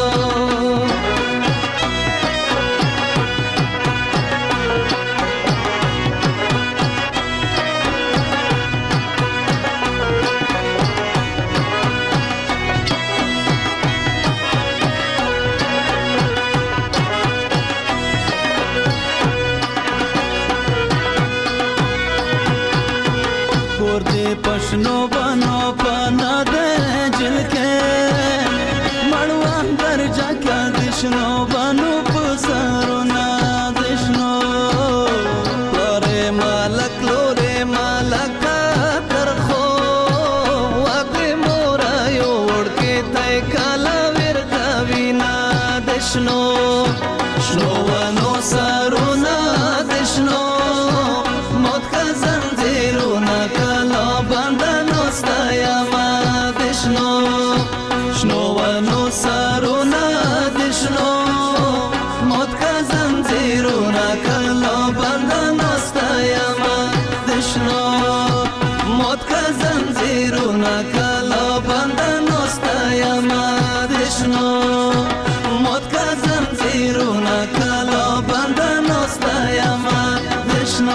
S9: पशनो बनो पना दे जिलके मड़वा दर जाके दिशनो बनो पुसरो ना दिशनो लोरे मालक लोरे मालक तरखो वाके मोरा यो उड़ के तय काला विरता विना दिशनो शनो वनो सारो ना दिशनो मौत का जंजीरो ना कला बंधनो स्तयमा दिशनो शनो वनो सारो ना दिशनो मौत का जंजीरो ना कला बंधनो स्तयमा दिशनो मौत का जंजीरो ना कला बंधनो स्तयमा दिशनो मौत का जंजीरो ना कला बंधनो स्तयमा दिशनो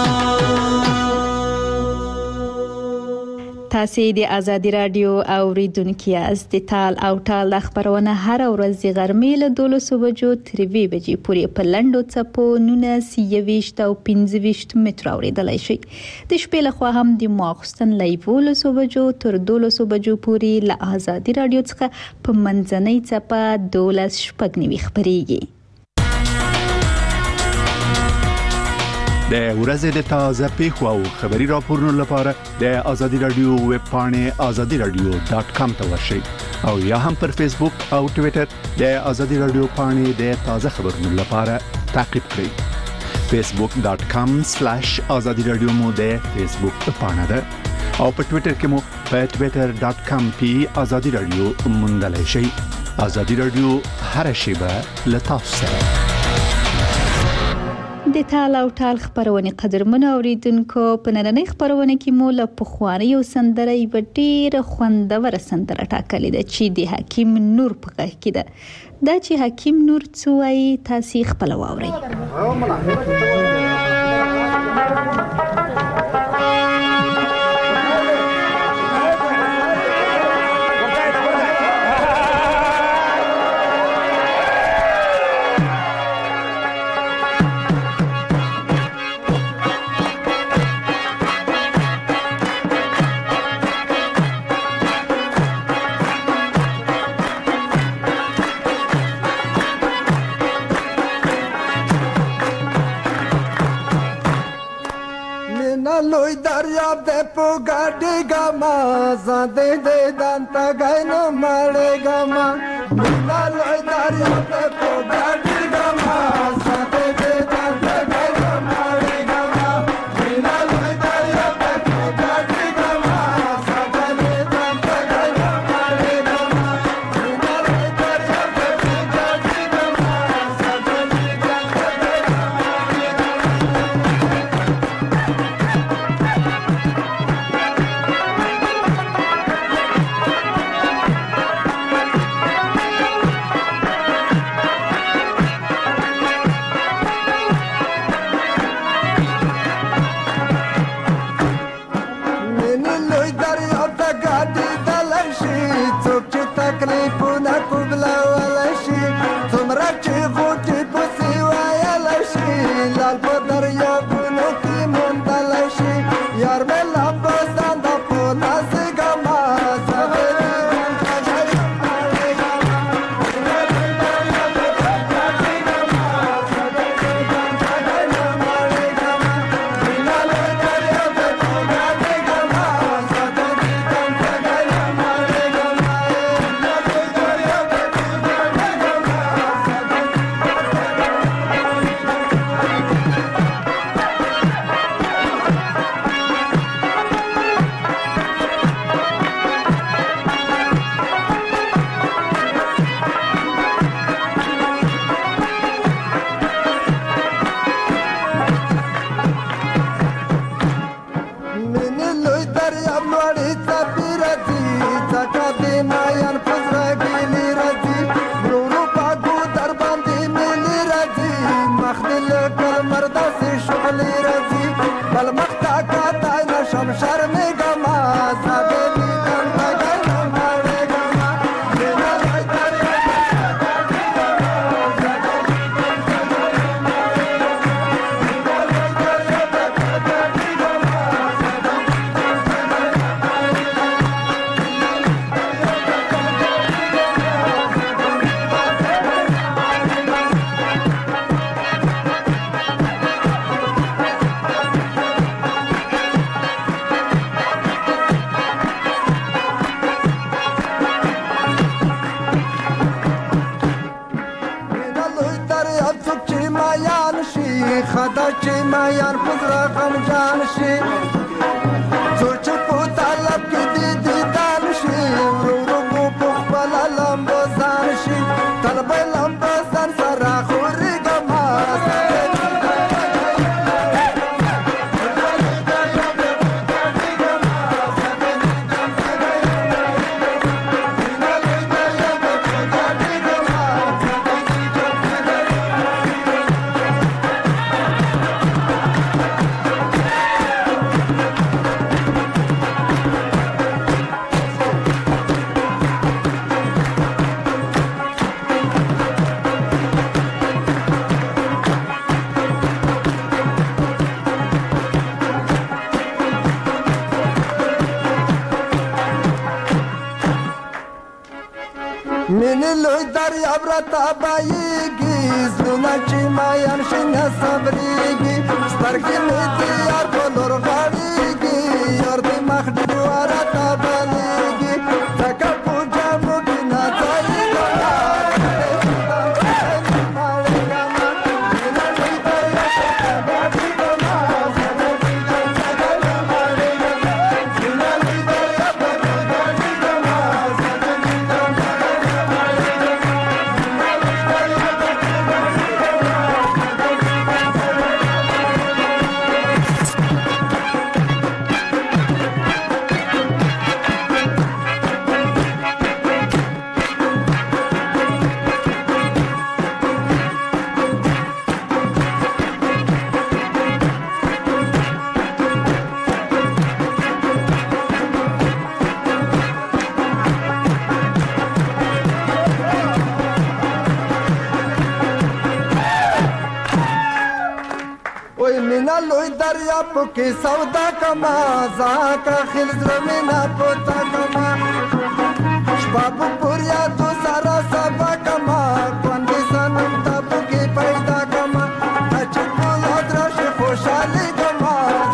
S3: تاسې د ازادي رادیو اوریدونکو یاست. د تال او ټال خبرونه هر ورځ د غرمې له دولسو بجو تر دوه بجې پورې په لنډو څپو نولس یويشت او پنځه ویشت متر اوریدلای شئ. د شپې له خوا هم د ماخستن له یولسو بجو تر دولسو بجو پورې له ازادي رادیو څخه په منځنۍ څپه دولس شپږ نوي خبريږي.
S2: د ورځې د تازه پیښو او خبري راپورونو لپاره د ازادي رادیو ویب پاڼې ازادي رادیو ډاټ کام ته ورشئ او یا هم پر فیسبوک او ټوئیټر د ازادي رادیو پاڼې د تازه خبرونو لپاره تعقیب کړئ. فیسبوک ډاټ کام سلیش ازادي رادیو مو د فیسبوک پاڼه ده او په ټوئیټر کې مو په ټوئیټر ډاټ کام پی ازادي رادیو موندلای شئ. ازادي رادیو هر شیبه له تاسو سره.
S3: د تال او ټال خبرونه قدرمن اوریدونکو په نننۍ خبرونه کې مو له پخوانی یو سندره یو ډیره خوندور سندره ټاکلې ده چې د حکیم نور په غږ کې ده. دا چې حکیم نور څه وایي تاسو خپل واورئ.
S10: Lui dariab de pugadi gama zade de danta gaino male gama Mina lui dariab de pugadi gama zade de danta gaino male gama Mina lui dariab de pugadi gama zade de danta gaino male gama Mina lui dariab de pugadi gama zade de danta gaino male مردا سي شغلي رزي بل مختا كاتا نشم شرمي گما زابي دم تگن ماړي گما مینا لوی دریا خدا چې مایان پزرا غم جان شي سوچ په طلب کې دي دي دان شي ورو ورو په خپل لمبو ځان شي طلب لمبو ځان سره خوري ګما مینه لوی دریا برتا بایږي زړونه چې مایان شي نه صبرېږي سترګې مې د یار په لور غاړېږي یار دې مخ ډېر ورته بلېږي ځکه په جامو کې نه ځایېږي لوی دریا پکې سودا کما زاکا خل زرمنا پتا کما شباب پوریا تو سارا سبا کما باندې سنم تا پکې پیدا کما اچ په لادرش خوشاله کما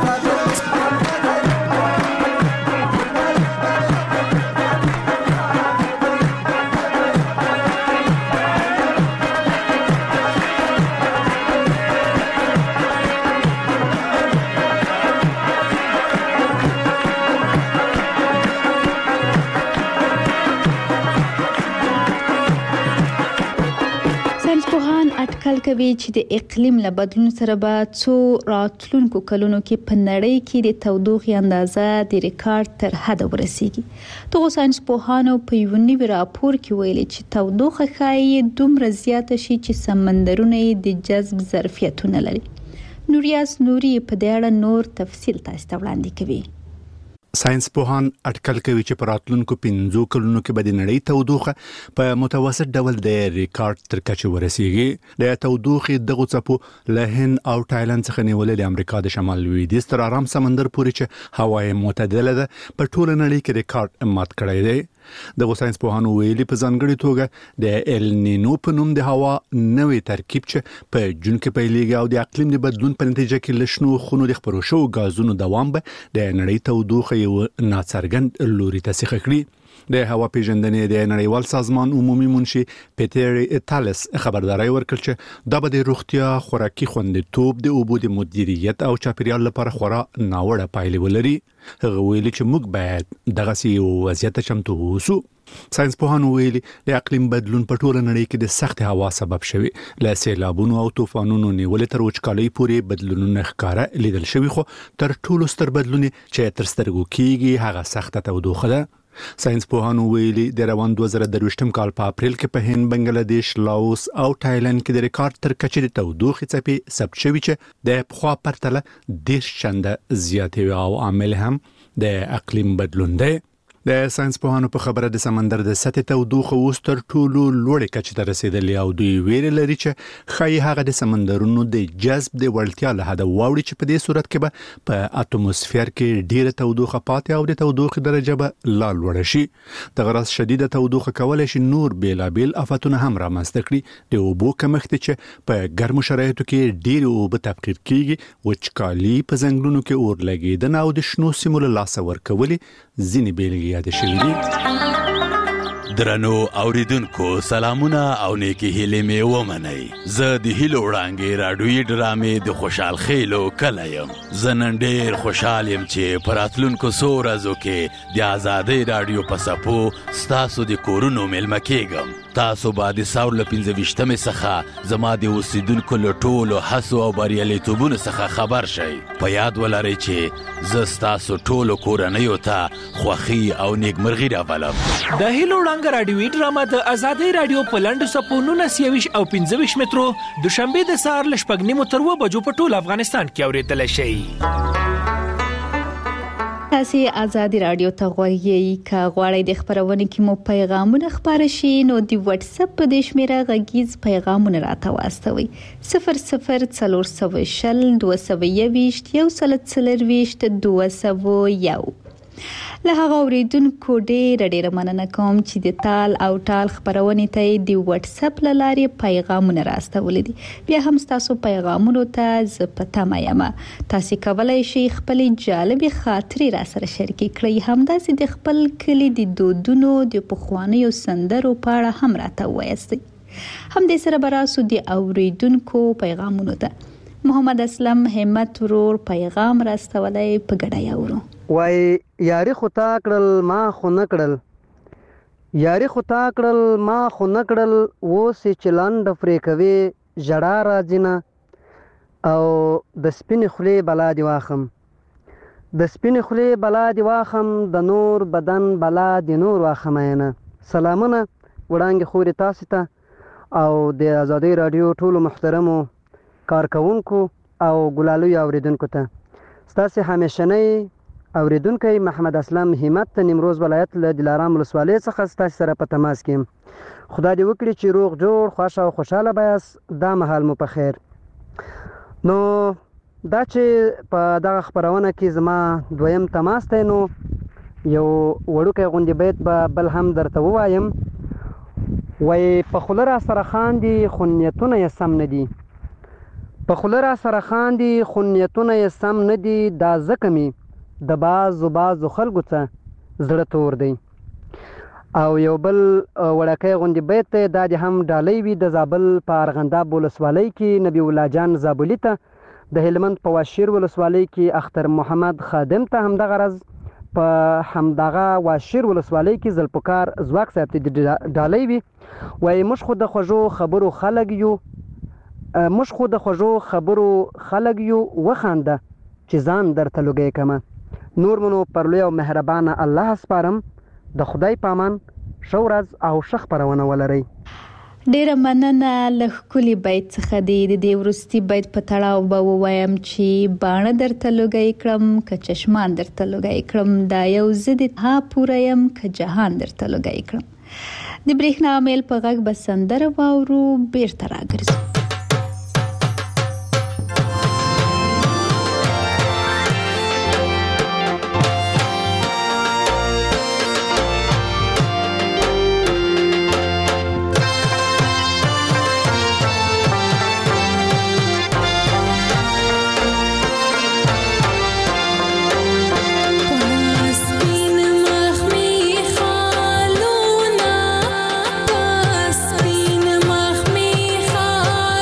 S10: اټکل کوي چې د اقلیم له بدلون سره به څو راتلونکو کلونو کې په نړۍ کې د تودوخې اندازه د ریکارډ تر حد ورسیږي. دغه ساينس پوهانو په یو نوي راپور کې ویلي چې تودوخه ښایي دومره زیاته شي چې سمندرونه د جذب ظرفیتونه لري. نوریاس نوري په دې اړه نور تفصیل تاسو ته وړاندې کوي.
S2: ساينس پوهان اټکل کوي چې په راتلونکو پنځو کلونو کې به د نړۍ تودوخه په متوسط ډول د ریکارډ تر کچې ورسیږي. د تودوخې دغه څپو له هند او تایلند څخه نیولې د امریکا د شمال لویدیځ تر ارام سمندر پورې چې هوا یې معتدله ده په ټوله نړۍ کې ریکارډ مات کړی دی. دغه ساينس پوهانو ویلي په ځانګړي توګه د ال نینو په نوم د هوا نوې ترکیب چې په جون کې پیلېږي او د اقلیم د بدلون په نتیجه کې لشنو خونو د خپرو شو غازونو دوام به د نړۍ تودوخه یو ناڅرګند لوري ته سیخ کړي. د هوا پیژندنې د نړیوال سازمان عمومي منشي پیټر ایتالس خبرداري ورکړ چې دا به د روغتیا خوراکي خوندیتوب د اوبو د مدیریت او چاپیریال لپاره خورا ناوړه پایلې ولري. هغه ویلي چې موږ باید دغه سي وضعیت چمتو اوسو. ساينس پوهانو ویلي د اقلیم بدلون په ټوله نړۍ کې د سخت هوا سبب شوی له سیلابونو او طوفانونو نیولې تر وچکالۍ پورې بدلونونه ښکاره لیدل شوی، خو تر ټولو ستر بدلون چې تر سترګو کېږي هغه سخت تودوخه ده. ساينس پوهانو ویلي د روان دوه زره درویشتم کال په اپریل کې په هند، بنگلاديش، لاوس او تایلند کې د ریکارډ تر کچې د تودوخې څپې ثبت شوي چې د پخوا پرتله ډېر چنده زیاتې او عامل هم د اقلیم بدلون دی. د ساينس پوهانو په خبره د سمندر د سطح تودوخه اوس تر ټولو لوړې کچې ته رسیدلې او دوی ویره لري چې ښایي هغه د سمندرونو د جذب د وړتیا له حده واوړي چې په دې صورت کې به په اتموسفیر کې ډیره تودوخه پاتې او د تودوخې درجه به لا لوړه شي. دغه راز شدیده تودوخه کولای شي نور بیلابیل آفتونه هم رامنځته کړي. د اوبو کمښت چې په ګرمو شرایطو کې ډیره اوبه تبخیر کیږي، وچکالي، په ځنګلونو کې اور لګیدنه او د شنو سیمو له لاسه ورکولې ځینې بیلګې یاد شوي دي.
S11: درنو اوریدونکو سلامونه او نیکی هیلې مې ومنئ. زه د هیلو وړانګې راډیویي ډرامې د خوشحال خیلو کلی یم. زه نن ډېر خوشحال یم چې په راتلونکو څو ورځو کې د ازادۍ راډیو په څپو ستاسو د کورونو میلمه کیږم. تاسو به د ساور له پنځه ویشتمې څخه زما د اوسیدونکو له ټولو هڅو او بریالیتوبونو څخه خبر شئ. په یاد ولرئ چې زه ستاسو ټولو کورنیو ته خوښي او نیکمرغي راولم.
S12: د هیلو وړانګه راډیویي ډرامه د ازادۍ راډیو په لنډو څپو نولس یویشت او پنځه ویشت مترو دوشنبې د سهار له شپږ نیمو تر اوه بجو په ټول افغانستان کې اورېدلی شئ.
S3: تاسو ازادي رادیو ته غوړی کا غواړئ د خبرونه کې مو پیغامونه خبر شي نو د واتس اپ په د شمیره غږیز پیغامونه راته واستوي صفر صفر څلور سوه شل دوه سوه یویشت یو سل څلرویشت دوه سوه یو. له هغه اوریدونکو ډېر ډېر مننه کوم چې د تال او ټال خبرونې ته د واتس اپ له لارې پیغامونه راستولې دي. بیا هم تاسو پیغامونو ته زه په تمه یم. تاسو کولای شئ خپلې جالبې خاطرې را سره شریکې کړئ. همداسې د خپل کلي د دودونو د پخوانیو سندرو په اړه هم راته ووایاستئ. همدې سره به راسو د اوریدونکو پیغامونو ته. محمد اسلم همت ورور پیغام راستولی په ګډه یاورو.
S13: وای یاري خو تا کړل ما خو نه کړل، یاري خو تا کړل ما خو نه کړل، اوسې چې لنډه پرې کوې ژړا راځي نه او د سپینې خولې بلا دې واخم، د سپینې خولې بلا دې واخم، د نور بدن بلا دې نور واخم. نه سلامونه وړانګې خورې تاسې ته او د ازادۍ راډیو ټولو محترمو کارکونکو او ګلالوي اوریدونکو ته. ستاسې همیشنی اوریدونکی محمد اسلم همت ته نیمروز ولایت له دلارام ولسوالۍ څخه ستاسو سره په تماس کې یم. خدای دې وکړي چې روغ جوړ خوښ او خوشحاله بیاست. دا مهال مو په خیر. نو دا چې په دغه خبرونه کې زما دویم تماس دی نو یو وړوکی غوندې بیت به بل هم درته ووایم. وایي په خوله را سره خاندي خو نیتونه یې سم نه دي، په خوله را سره خاندي خو نیتونه یې سم نه دي، دا ځکه مې د بعضو بعضو خلکو څه زړه تور دی. او یو بل وړکی غوندې بیت دی، دا دې هم ډالۍ وي د زابل په ارغنداب ولسوالۍ کې نبی الله جان زابلي ته، د هلمند په واشیر ولسوالۍ کې اختر محمد خادم ته همدغه رز، په همدغه واشیر ولسوالۍ کې ذوالفقار ځواک صاحب ته ډالۍ وي. وایي موږ خو د خوږو خبرو خلک یو، موږ خو د خوږو خبرو خلک یو، وخانده چې ځان درته لوګی کمه. نور منو پر لوی او مهربانه الله سپارم. د خدای پامان ښه ورځ او ښه خپرونه ولرئ.
S3: ډیره مننه. له ښکلي بیت څخه دی د دې وروستي بیت په تړاو به ووایم چې باڼه درته لوګی کړم که چشمان درته لوګی کړم، دا یو زه د ها پوره یم که جهان درته لوګی کړم. د برېښنا میل په غږ به سندره واورو، بیرته راګرځو.
S14: خالونه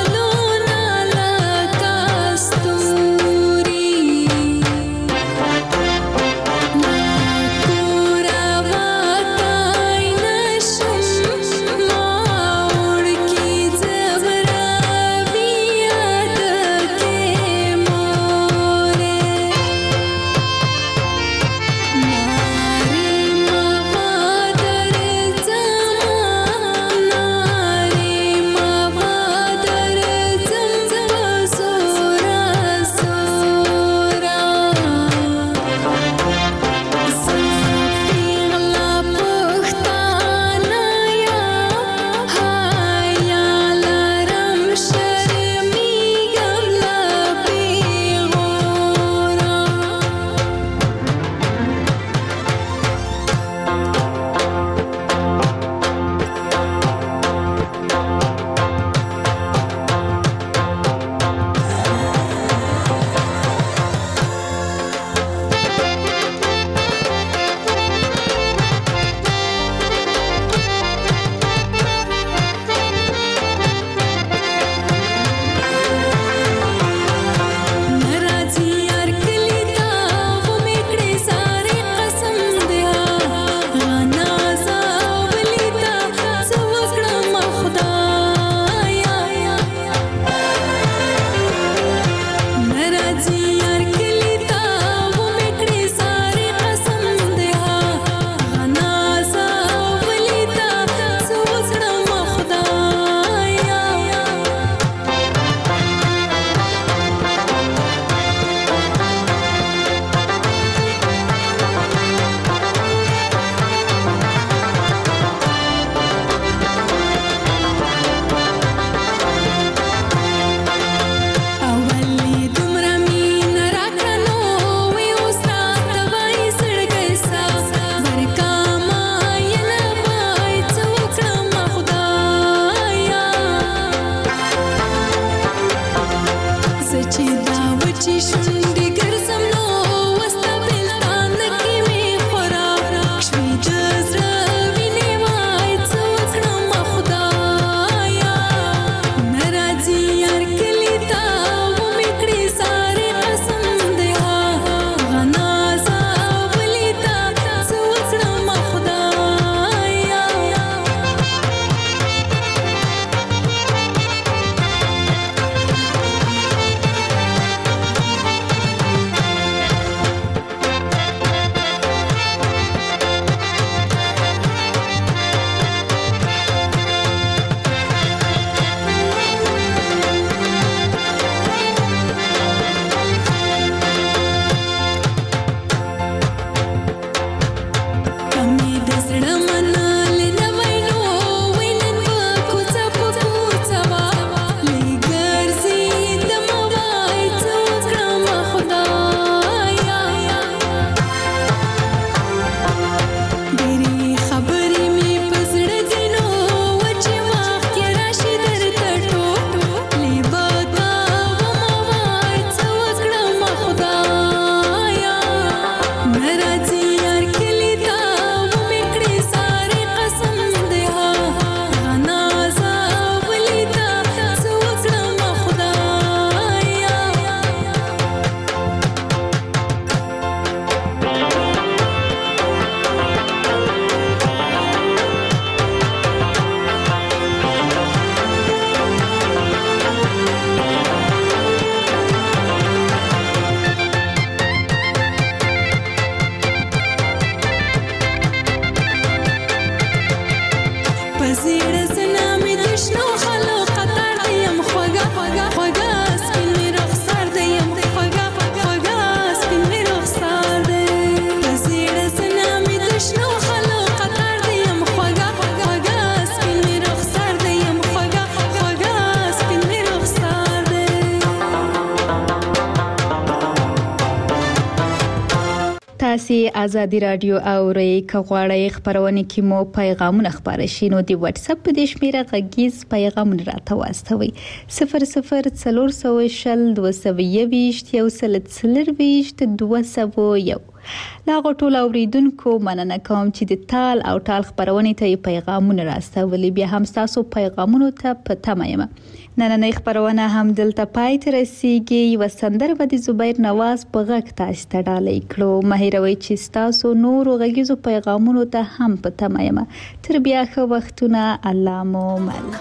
S3: تاسو آزادی رادیو اورئ کغواړی خبرونه کې مو پیغامونه خبره شینو دی واتس اپ د شمیره غږیز پیغامونه راته واستوي صفر صفر څلور سوه شل دوه سوه یویشت یو سل څلور ویشت دوه سوه یو لاغه ټول اوریدونکو مننه کوم چې د تال او ټال خبرونه ته پیغامونه راستولي بیا هم تاسو پیغامونه ته پته یم نن نه خبرونه هم دلته پای ته رسیږي وسندر و د زبیر نواز په غږ تاسو ته ډالۍ کړو مهیروي چې تاسو نور غږیزو پیغامونه ته هم پته یم تر بیا خو وختونه الله مو مل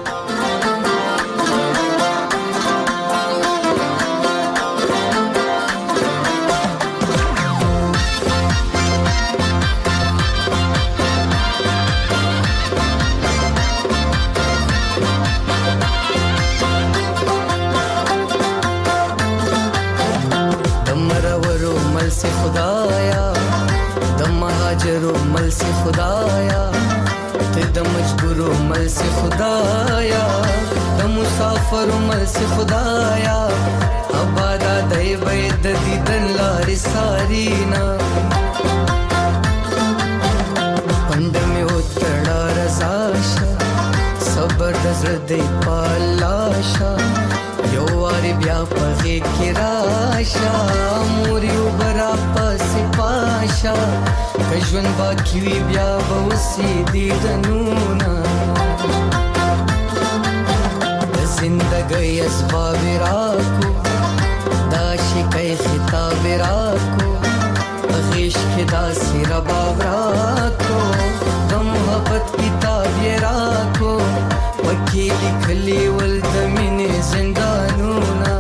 S4: से खुदाया दम महाजरो मल से खुदाया ते दम मजबूरो मल से खुदाया दम मुसाफरो मल से खुदाया अबादा दे बैद दीदन लारी सारीना पंड में उतड़ा रजाशा सबर दजरदे पालाशा यो वारी ब्या पगे किराशा मोरी उबरा पस पाशा कजवन बाकी ब्या बउसी दीदनूना जिंदगी असबाब राको दाशी कै खिताब राको अगीश के दासी रबाब राको दम मोहब्बत किताब ये राको वकीली खली वल्द मिने जिंदानूना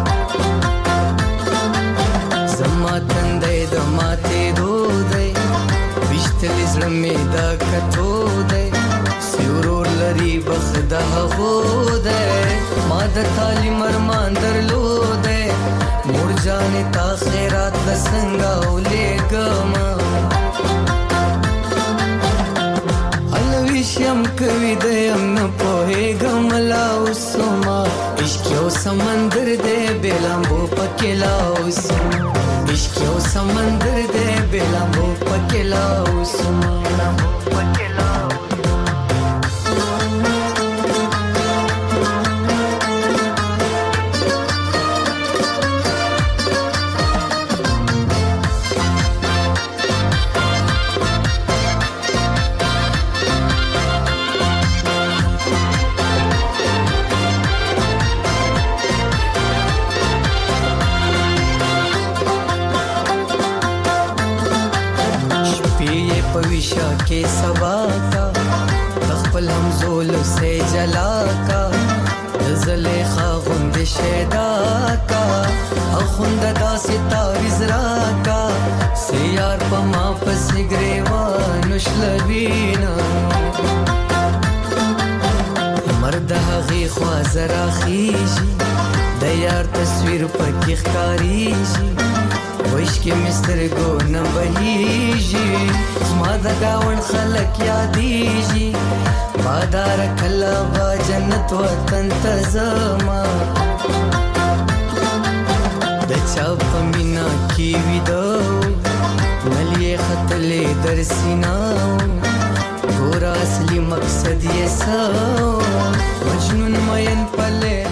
S4: जमा तंदे दमाते दो दे बिश्तल इज़्लमे दा कतो दे सिउरोर लरी बखदा हो दे माद ताली मरमान दर लो दे मुड़ जाने ता खैरात लसंगा उले गमा अलविशम कवि दयम न पोहे गमला उसमा इश्क़ो समंदर दे बेलंबो पकेला उसमा इश्क़ो समंदर दे बेलंबो पकेला उसमा पकेला पविशा के सबा का तखपल हम जोल से जला का زلیخا غند شیدا کا اخوند دا ستاویز را کا سیار پا ما پس گریوانوش لبینا مرد حقی خواز را خیجی دیار تصویر پا کی خکاریجی وشکی مستر گو نبهیجی زما دا گاون خلق یادیجی بادار کلا با جنت وطن تزما د چا په مینا کی ویدو ملي خطلې در سیناو ګور اصلي مقصد یې سو مجنون مین پله